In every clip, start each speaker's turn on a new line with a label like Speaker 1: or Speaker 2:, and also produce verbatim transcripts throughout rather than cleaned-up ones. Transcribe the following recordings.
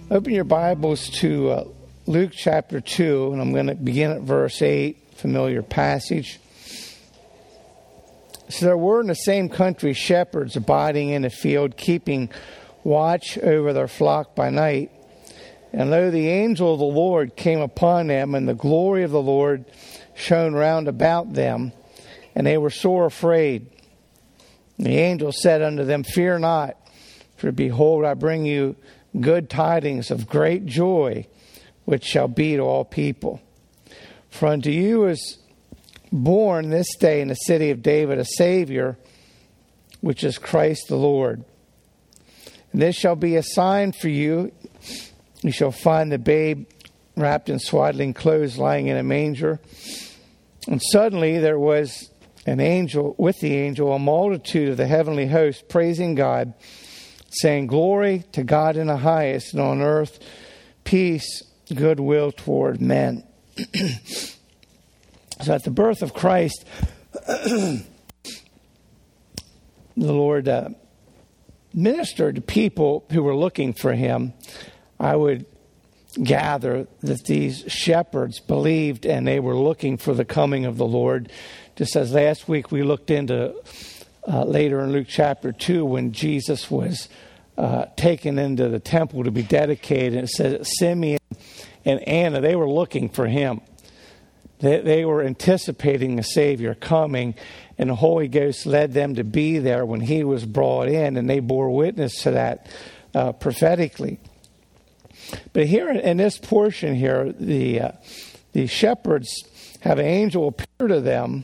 Speaker 1: Open your Bibles to uh, Luke chapter two, and I'm going to begin at verse eight, familiar passage. So there were in the same country shepherds abiding in the field, keeping watch over their flock by night. And lo, the angel of the Lord came upon them, and the glory of the Lord shone round about them, and they were sore afraid. And the angel said unto them, Fear not, for behold, I bring you good tidings of great joy, which shall be to all people. For unto you is born this day in the city of David a Savior, which is Christ the Lord. And this shall be a sign for you. You shall find the babe wrapped in swaddling clothes, lying in a manger. And suddenly there was an angel, with the angel, a multitude of the heavenly host, praising God, saying, Glory to God in the highest, and on earth peace, goodwill toward men. So at the birth of Christ, the Lord uh, ministered to people who were looking for him. I would gather that these shepherds believed and they were looking for the coming of the Lord. Just as last week we looked into uh, later in Luke chapter two when Jesus was uh, taken into the temple to be dedicated. It says Simeon and Anna, they were looking for him. They, they were anticipating the Savior coming, and the Holy Ghost led them to be there when he was brought in, and they bore witness to that uh, prophetically. But here in this portion here, the uh, the shepherds have an angel appear to them,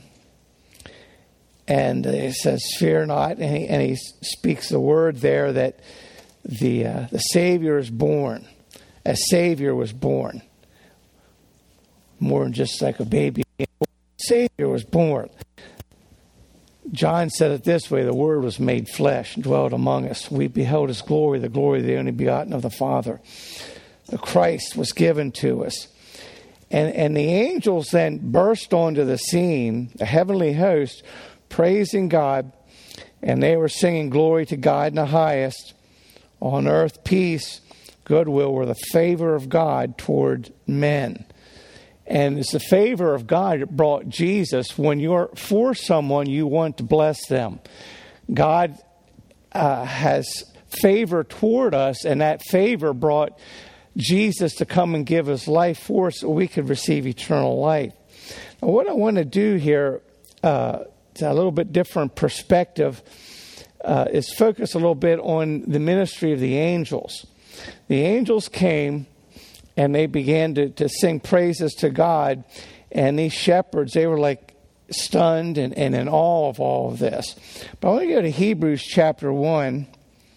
Speaker 1: and it says, "Fear not," and he, and he speaks the word there that the uh, the Savior is born. A Savior was born, more than just like a baby. A Savior was born. John said it this way: "The Word was made flesh and dwelt among us. We beheld His glory, the glory of the only begotten of the Father." The Christ was given to us. And, and the angels then burst onto the scene, the heavenly host, praising God, and they were singing glory to God in the highest, on earth peace, goodwill, or the favor of God toward men. And it's the favor of God that brought Jesus. When you're for someone, you want to bless them. God uh, has favor toward us, and that favor brought Jesus to come and give his life for us so we could receive eternal life. Now, what I want to do here, uh, a little bit different perspective, uh, is focus a little bit on the ministry of the angels. The angels came and they began to, to sing praises to God, and these shepherds, they were like stunned and, and in awe of all of this. But I want to go to Hebrews chapter one.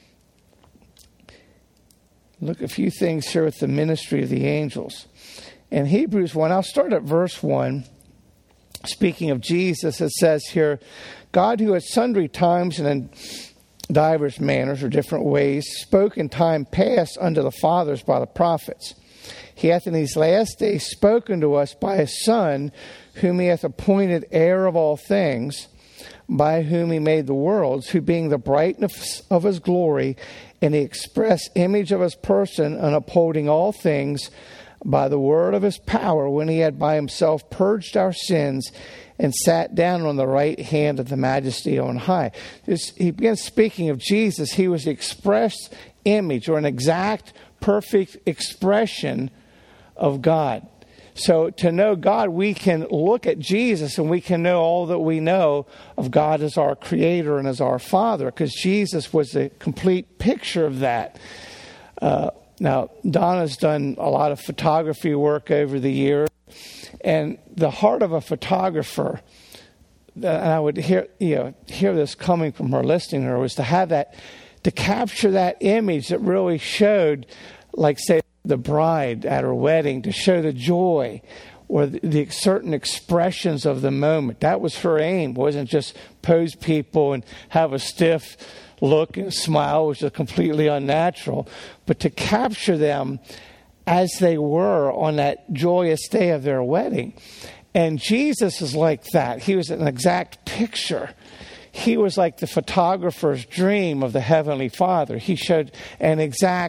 Speaker 1: Look at a few things here with the ministry of the angels. In Hebrews one, I'll start at verse one. Speaking of Jesus, it says here, God, who at sundry times and in divers manners or different ways spoke in time past unto the fathers by the prophets, he hath in these last days spoken to us by his Son, whom he hath appointed heir of all things, by whom he made the worlds, who being the brightness of his glory and the express image of his person, and upholding all things by the word of his power, when he had by himself purged our sins, and sat down on the right hand of the majesty on high. This, he begins speaking of Jesus. He was the express image, or an exact, perfect expression of God. So to know God, we can look at Jesus and we can know all that we know of God as our creator and as our Father, because Jesus was a complete picture of that. Uh, now, Donna's done a lot of photography work over the years, and the heart of a photographer, and I would hear, you know, hear this coming from her, listening to her, was to have that, to capture that image that really showed, like, say, the bride at her wedding, to show the joy or the, the certain expressions of the moment. That was her aim. It wasn't just pose people and have a stiff look and smile, which is completely unnatural, but to capture them as they were on that joyous day of their wedding. And Jesus is like that. He was an exact picture. He was like the photographer's dream of the Heavenly Father. He showed an exact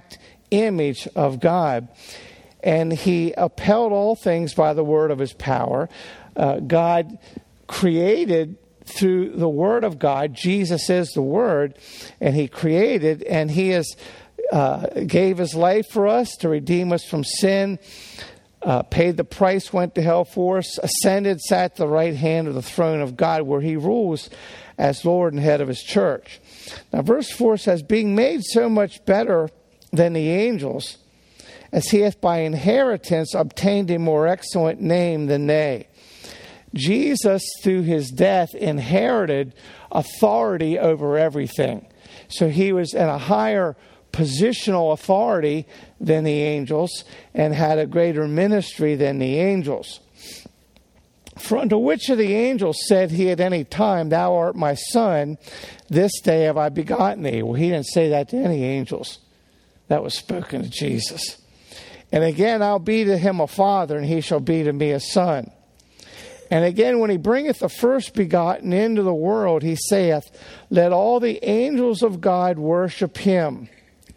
Speaker 1: image of God. And he upheld all things by the word of his power. Uh, God created through the word of God. Jesus is the word, and he created, and he has uh, gave his life for us to redeem us from sin, uh, paid the price, went to hell for us, ascended, sat at the right hand of the throne of God, where he rules as Lord and head of his church. Now, verse four says, being made so much better than the angels, as he hath by inheritance obtained a more excellent name than they. Jesus, through his death, inherited authority over everything. So he was in a higher positional authority than the angels and had a greater ministry than the angels. For unto which of the angels said he at any time, thou art my son, this day have I begotten thee? Well, he didn't say that to any angels. That was spoken to Jesus. And again, I'll be to him a father, and he shall be to me a son. And again, when he bringeth the first begotten into the world, he saith, let all the angels of God worship him.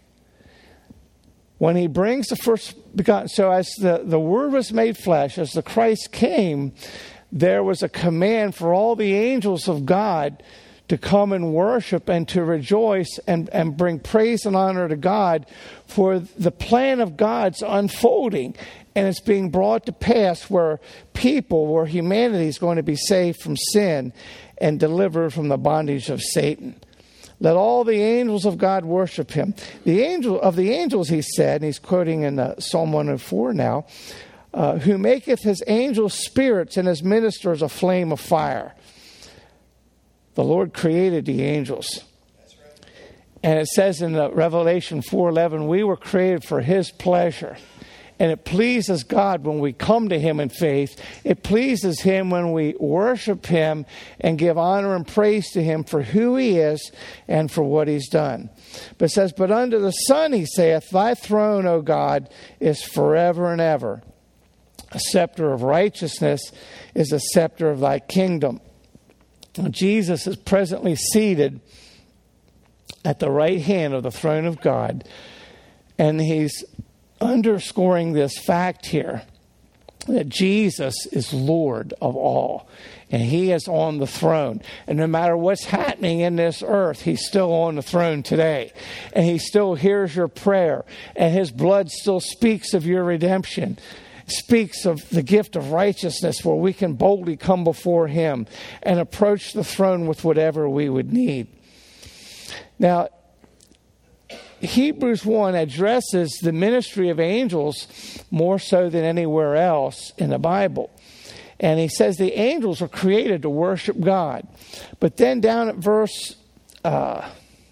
Speaker 1: When he brings the first begotten, so as the, the Word was made flesh, as the Christ came, there was a command for all the angels of God to come and worship and to rejoice and, and bring praise and honor to God for the plan of God's unfolding. And it's being brought to pass where people, where humanity is going to be saved from sin and delivered from the bondage of Satan. Let all the angels of God worship him. The angel of the angels, he said, and he's quoting in uh, Psalm one oh four now, uh, who maketh his angels spirits and his ministers a flame of fire. The Lord created the angels. That's right. And it says in uh, Revelation four eleven, we were created for his pleasure. And it pleases God when we come to him in faith. It pleases him when we worship him and give honor and praise to him for who he is and for what he's done. But it says, but unto the Son he saith, thy throne, O God, is forever and ever. A scepter of righteousness is a scepter of thy kingdom. Now, Jesus is presently seated at the right hand of the throne of God. And he's underscoring this fact here that Jesus is Lord of all, and he is on the throne. And no matter what's happening in this earth, he's still on the throne today, and he still hears your prayer, and his blood still speaks of your redemption, speaks of the gift of righteousness where we can boldly come before him and approach the throne with whatever we would need. Now, Hebrews one addresses the ministry of angels more so than anywhere else in the Bible. And he says the angels are created to worship God. But then down at verse uh,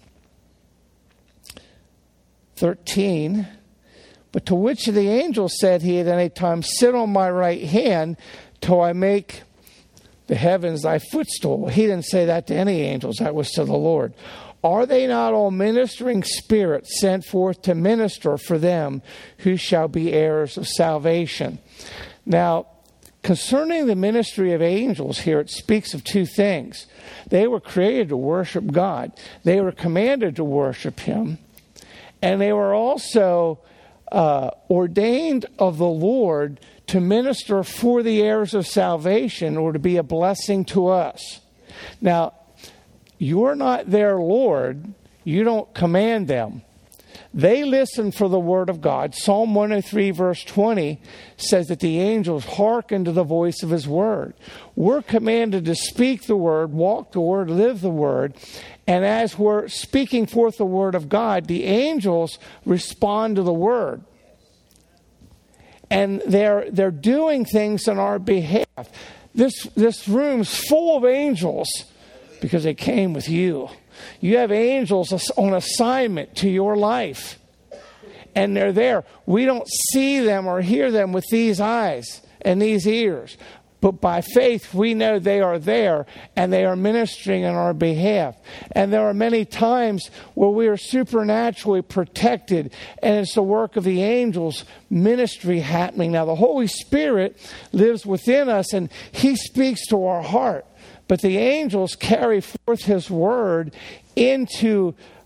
Speaker 1: thirteen, but to which of the angels said he at any time, sit on my right hand till I make the heavens thy footstool? He didn't say that to any angels. That was to the Lord. Are they not all ministering spirits sent forth to minister for them who shall be heirs of salvation? Now, concerning the ministry of angels here, it speaks of two things. They were created to worship God. They were commanded to worship him. And they were also uh, ordained of the Lord to minister for the heirs of salvation or to be a blessing to us. Now, you're not their Lord. You don't command them. They listen for the word of God. Psalm one oh three verse twenty says that the angels hearken to the voice of his word. We're commanded to speak the word, walk the word, live the word. And as we're speaking forth the word of God, the angels respond to the word. And they're they're doing things on our behalf. This this room's full of angels because they came with you. You have angels on assignment to your life. And they're there. We don't see them or hear them with these eyes and these ears. But by faith, we know they are there and they are ministering on our behalf. And there are many times where we are supernaturally protected, and it's the work of the angels' ministry happening. Now, the Holy Spirit lives within us and he speaks to our heart. But the angels carry forth his word into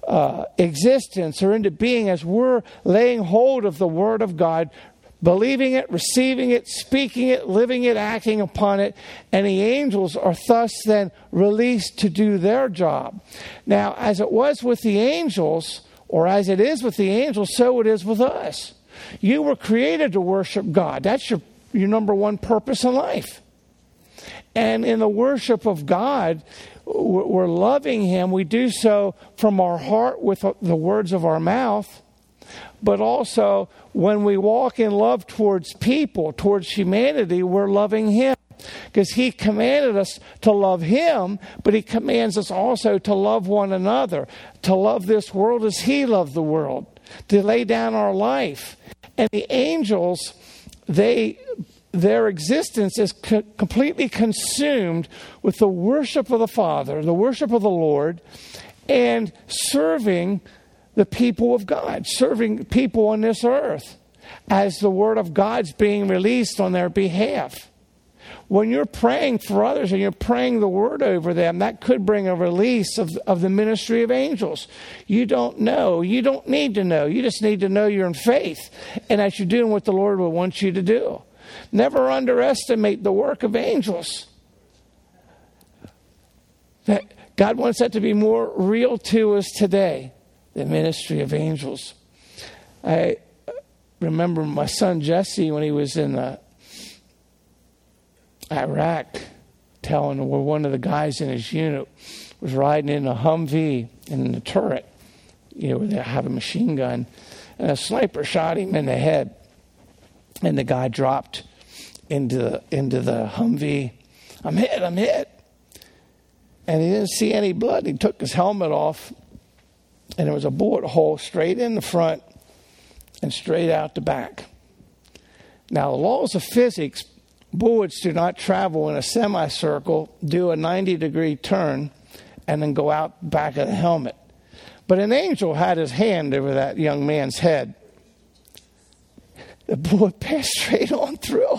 Speaker 1: uh, existence or into being as we're laying hold of the Word of God, believing it, receiving it, speaking it, living it, acting upon it. And the angels are thus then released to do their job. Now, as it was with the angels, or as it is with the angels, so it is with us. You were created to worship God. That's your, your number one purpose in life. And in the worship of God, we're loving Him. We do so from our heart with the words of our mouth. But also, when we walk in love towards people, towards humanity, we're loving Him. Because He commanded us to love Him, but He commands us also to love one another, to love this world as He loved the world, to lay down our life. And the angels, they... their existence is co- completely consumed with the worship of the Father, the worship of the Lord, and serving the people of God, serving people on this earth as the Word of God's being released on their behalf. When you're praying for others and you're praying the Word over them, that could bring a release of, of the ministry of angels. You don't know. You don't need to know. You just need to know you're in faith and that you're doing what the Lord will want you to do. Never underestimate the work of angels. That God wants that to be more real to us today, the ministry of angels. I remember my son Jesse, when he was in uh, Iraq, telling where one of the guys in his unit was riding in a Humvee in the turret, you know, where they have a machine gun, and a sniper shot him in the head. And the guy dropped into the, into the Humvee. I'm hit, I'm hit. And he didn't see any blood. He took his helmet off, and there was a bullet hole straight in the front and straight out the back. Now, the laws of physics, bullets do not travel in a semicircle, do a ninety degree turn, and then go out the back of the helmet. But an angel had his hand over that young man's head. The bullet passed straight on through.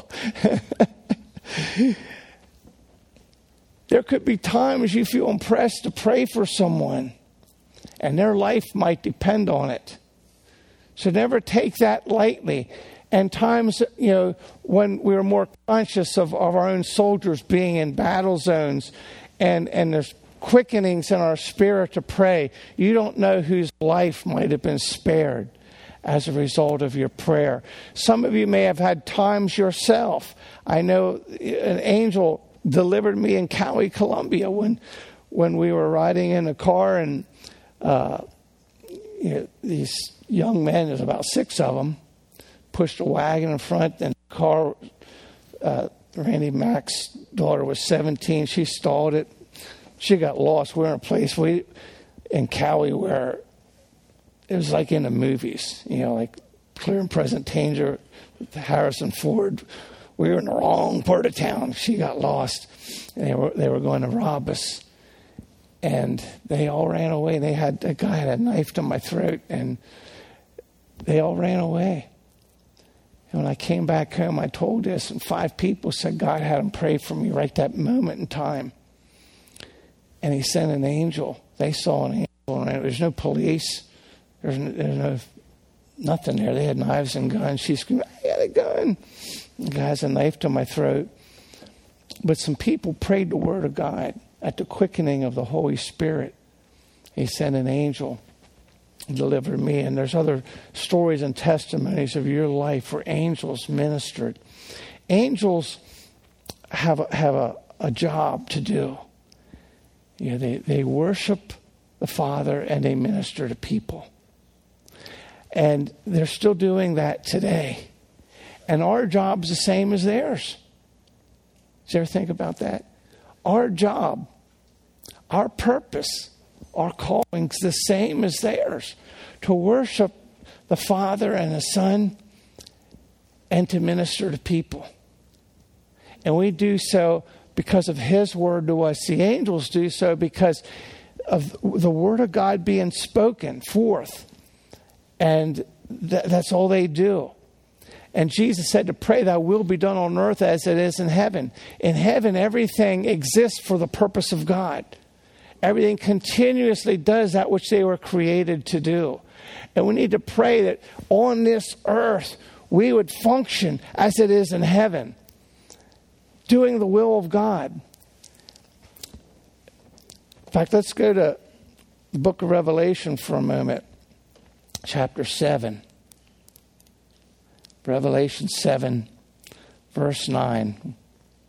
Speaker 1: There could be times you feel impressed to pray for someone, and their life might depend on it. So never take that lightly. And times, you know, when we're more conscious of, of our own soldiers being in battle zones, and, and there's quickenings in our spirit to pray, you don't know whose life might have been spared as a result of your prayer. Some of you may have had times yourself. I know an angel delivered me in Cali, Colombia, when when we were riding in a car, and uh, you know, these young men, there's about six of them, pushed a wagon in front, and the car, uh, Randy Mack's daughter was seventeen. She stalled it. She got lost. We're in a place we in Cali where it was like in the movies, you know, like Clear and Present Danger with Harrison Ford. We were in the wrong part of town. She got lost. And they were they were going to rob us. And they all ran away. They had a guy had a knife to my throat, and they all ran away. And when I came back home, I told this, and five people said God had them pray for me right that moment in time. And He sent an angel. They saw an angel, and there's no police. There's no, there's no nothing there. They had knives and guns. She screamed, I got a gun. The guy has a knife to my throat. But some people prayed the word of God at the quickening of the Holy Spirit. He sent an angel and delivered me. And there's other stories and testimonies of your life where angels ministered. Angels have a, have a, a job to do. You know, they, they worship the Father and they minister to people. And they're still doing that today. And our job's the same as theirs. Did you ever think about that? Our job, our purpose, our calling's the same as theirs. To worship the Father and the Son and to minister to people. And we do so because of His word to us. The angels do so because of the word of God being spoken forth. And th- that's all they do. And Jesus said to pray, thy will be done on earth as it is in heaven. In heaven, everything exists for the purpose of God. Everything continuously does that which they were created to do. And we need to pray that on this earth we would function as it is in heaven, doing the will of God. In fact, let's go to the book of Revelation for a moment, chapter seven. Revelation seven, verse nine.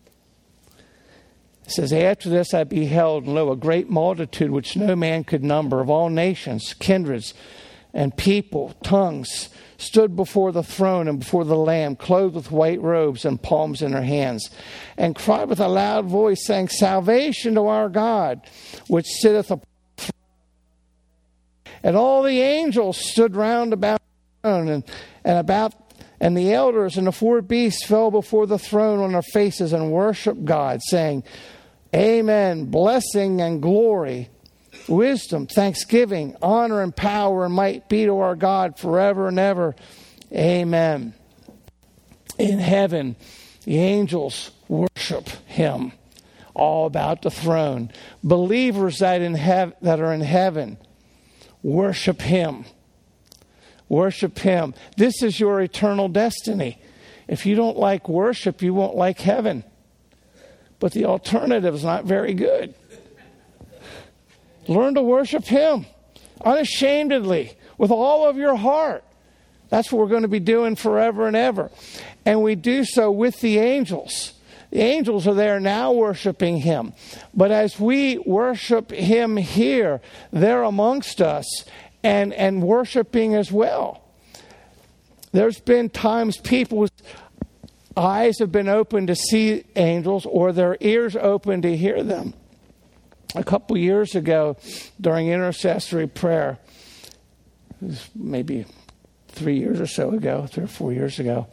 Speaker 1: It says, after this I beheld, and lo, a great multitude which no man could number, of all nations, kindreds, and people, tongues, stood before the throne and before the Lamb, clothed with white robes and palms in their hands, and cried with a loud voice, saying, Salvation to our God, which sitteth upon the throne. And all the angels stood round about the throne, and, and about and the elders and the four beasts fell before the throne on their faces and worshiped God, saying, Amen, blessing and glory, wisdom, thanksgiving, honor and power and might be to our God forever and ever. Amen. In heaven, the angels worship him all about the throne. Believers that in hev- that are in heaven worship him. Worship him. This is your eternal destiny. If you don't like worship, you won't like heaven. But the alternative is not very good. Learn to worship him unashamedly with all of your heart. That's what we're going to be doing forever and ever. And we do so with the angels. The angels are there now worshiping him. But as we worship him here, they're amongst us and, and worshiping as well. There's been times people's eyes have been open to see angels or their ears open to hear them. A couple years ago, during intercessory prayer, it was maybe three years or so ago, three or four years ago,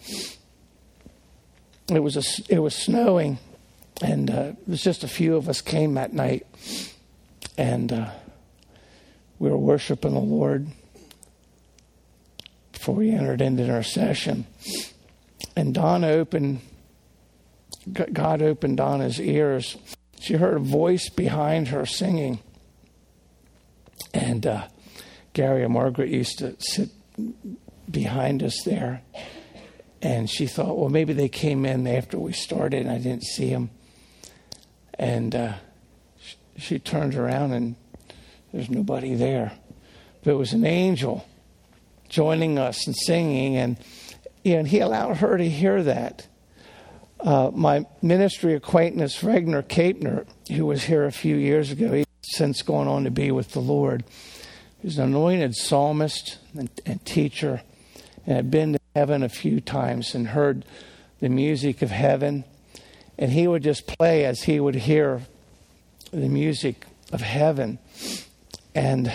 Speaker 1: it was a, it was snowing, and uh, it was just a few of us came that night, and uh, we were worshiping the Lord before we entered into intercession. And Donna opened, God opened Donna's ears. She heard a voice behind her singing. And uh, Gary and Margaret used to sit behind us there. And she thought, well, maybe they came in after we started and I didn't see them. And uh, she, she turned around and there's nobody there. But it was an angel joining us and singing. And, you know, and he allowed her to hear that. Uh, my ministry acquaintance, Regner Kapner, who was here a few years ago, he's since gone on to be with the Lord. He's an anointed psalmist and, and teacher, and had been to heaven a few times and heard the music of heaven. And he would just play as he would hear the music of heaven. And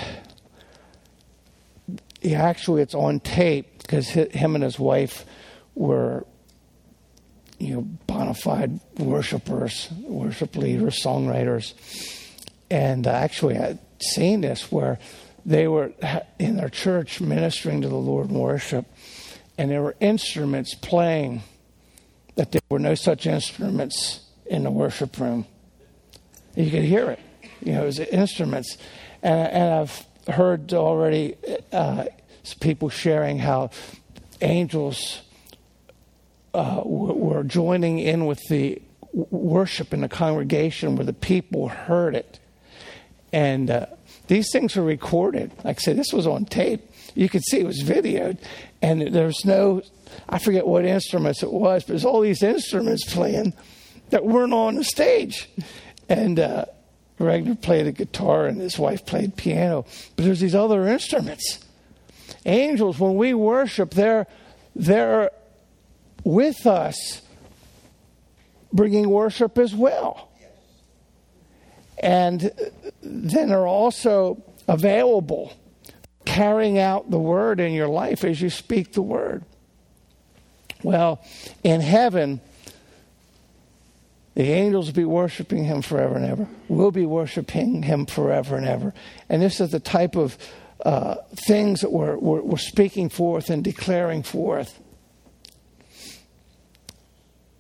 Speaker 1: he actually, it's on tape because him and his wife were, you know, bona fide worshipers, worship leaders, songwriters. And uh, actually I'd seen this where they were in their church ministering to the Lord in worship, and there were instruments playing that there were no such instruments in the worship room. You could hear it. You know, it was instruments. And, and I've heard already uh, people sharing how angels uh, were joining in with the worship in the congregation where the people heard it. And uh, these things were recorded. Like I said, this was on tape. You could see it was videoed. And there's no, I forget what instruments it was, but there's all these instruments playing that weren't on the stage. And uh, Regner played a guitar and his wife played piano. But there's these other instruments. Angels, when we worship, they're, they're with us bringing worship as well. And then are also available, carrying out the word in your life as you speak the word. Well, in heaven, the angels will be worshiping him forever and ever. We'll be worshiping him forever and ever. And this is the type of uh, things that we're, we're, we're speaking forth and declaring forth.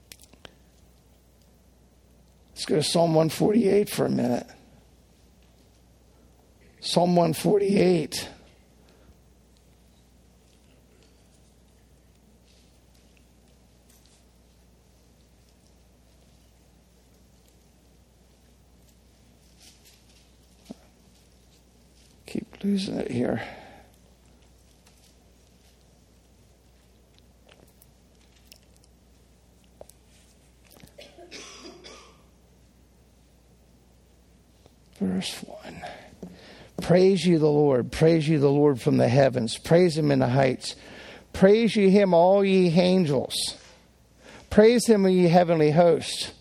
Speaker 1: Let's go to Psalm one forty-eight for a minute. Psalm one forty-eight. Keep losing it here. Verse one. Praise you the Lord. Praise you the Lord from the heavens. Praise him in the heights. Praise ye him, all ye angels. Praise him, ye heavenly hosts.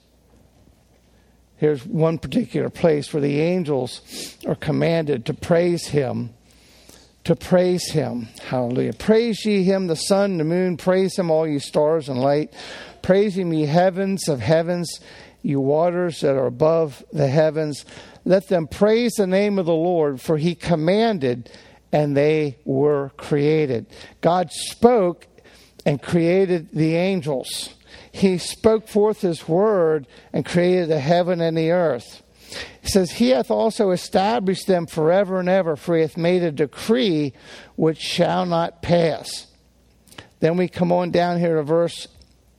Speaker 1: Here's one particular place where the angels are commanded to praise him. To praise him. Hallelujah. Praise ye him, the sun, the moon. Praise him, all ye stars and light. Praise him, ye heavens of heavens, you waters that are above the heavens. Let them praise the name of the Lord, for he commanded and they were created. God spoke and created the angels. He spoke forth his word and created the heaven and the earth. He says, he hath also established them forever and ever, for he hath made a decree which shall not pass. Then we come on down here to verse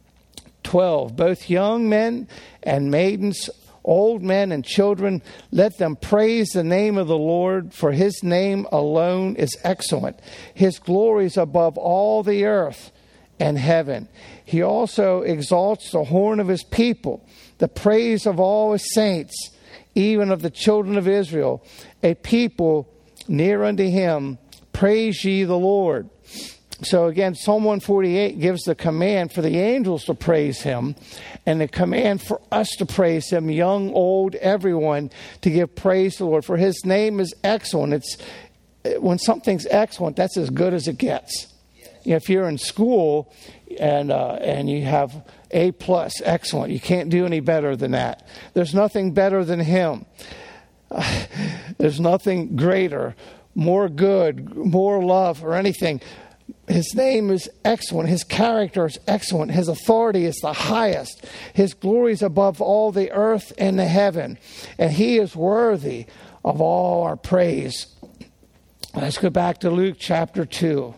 Speaker 1: twelve. Both young men and maidens, old men and children, let them praise the name of the Lord, for his name alone is excellent. His glory is above all the earth and heaven. He also exalts the horn of his people, the praise of all his saints, even of the children of Israel, a people near unto him. Praise ye the Lord. So again, Psalm one forty-eight gives the command for the angels to praise him, and the command for us to praise him, young, old, everyone, to give praise to the Lord. For his name is excellent. It's when something's excellent, that's as good as it gets. You know, if you're in school and uh, and you have A plus, excellent. You can't do any better than that. There's nothing better than him. Uh, there's nothing greater, more good, more love, or anything. His name is excellent. His character is excellent. His authority is the highest. His glory is above all the earth and the heaven. And he is worthy of all our praise. Let's go back to Luke chapter two.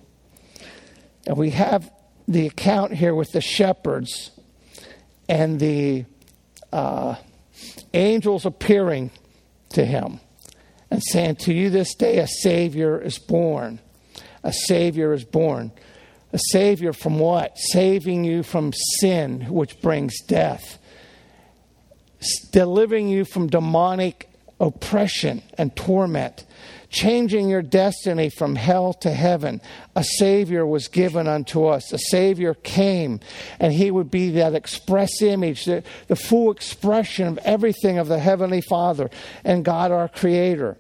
Speaker 1: And we have the account here with the shepherds and the uh, angels appearing to him and saying, to you this day a Savior is born. A Savior is born. A Savior from what? Saving you from sin, which brings death. Delivering you from demonic oppression and torment. Changing your destiny from hell to heaven. A Savior was given unto us. A Savior came, and he would be that express image, the, the full expression of everything of the Heavenly Father and God our Creator.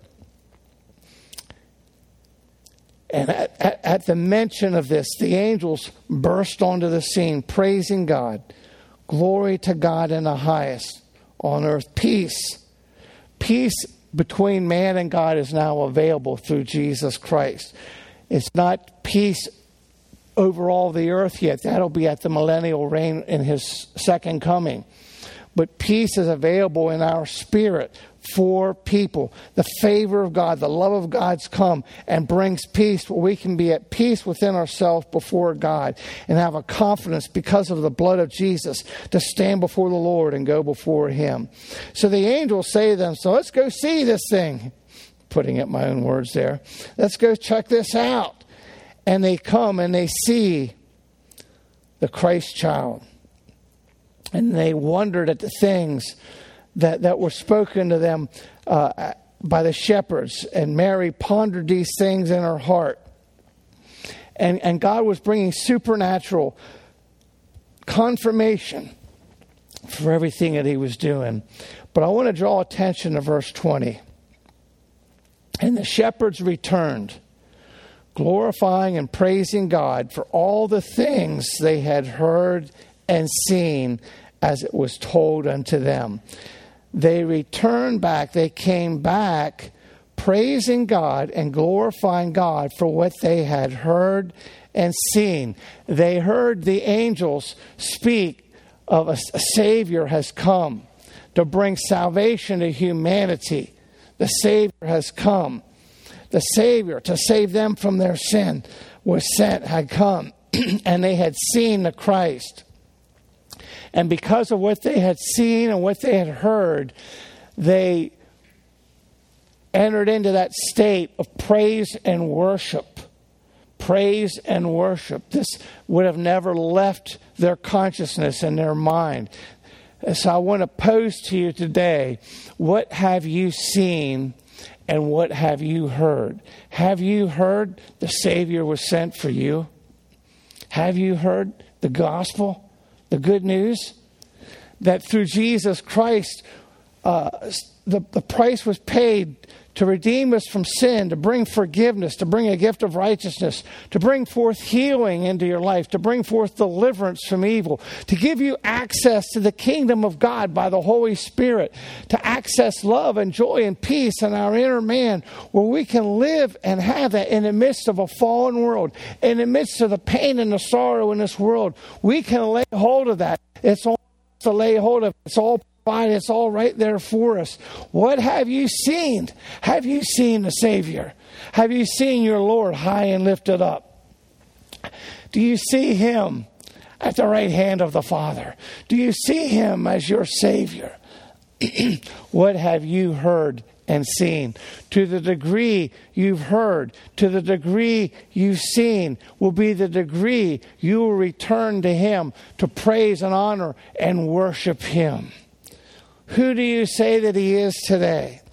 Speaker 1: And at, at, at the mention of this, the angels burst onto the scene, praising God. Glory to God in the highest. On earth, peace. Peace between man and God is now available through Jesus Christ. It's not peace over all the earth yet. That'll be at the millennial reign in his second coming. But peace is available in our spirit for people. The favor of God, the love of God's come and brings peace where we can be at peace within ourselves before God and have a confidence because of the blood of Jesus to stand before the Lord and go before him. So the angels say to them, so let's go see this thing. Putting it my own words there. Let's go check this out. And they come and they see the Christ child. And they wondered at the things that, that were spoken to them uh, by the shepherds. And Mary pondered these things in her heart. And, and God was bringing supernatural confirmation for everything that he was doing. But I want to draw attention to verse twenty. And the shepherds returned, glorifying and praising God for all the things they had heard and seen as it was told unto them. They returned back, they came back praising God and glorifying God for what they had heard and seen. They heard the angels speak of a, a Savior has come to bring salvation to humanity. The Savior has come. the Savior to save them from their sin was sent, had come, and they had seen the Christ. And because of what they had seen and what they had heard, they entered into that state of praise and worship. Praise and worship. This would have never left their consciousness and their mind. So I want to pose to you today, what have you seen and what have you heard? Have you heard the Savior was sent for you? Have you heard the gospel, the good news? That through Jesus Christ, uh, the, the price was paid to redeem us from sin, to bring forgiveness, to bring a gift of righteousness, to bring forth healing into your life, to bring forth deliverance from evil, to give you access to the kingdom of God by the Holy Spirit, to access love and joy and peace in our inner man, where we can live and have that in the midst of a fallen world, in the midst of the pain and the sorrow in this world. We can lay hold of that. It's all to lay hold of. It's all provided. It's all right there for us. What have you seen? Have you seen the Savior? Have you seen your Lord high and lifted up? Do you see Him at the right hand of the Father? Do you see Him as your Savior? What have you heard and seen? To the degree you've heard, to the degree you've seen, will be the degree you will return to Him to praise and honor and worship Him. Who do you say that He is today?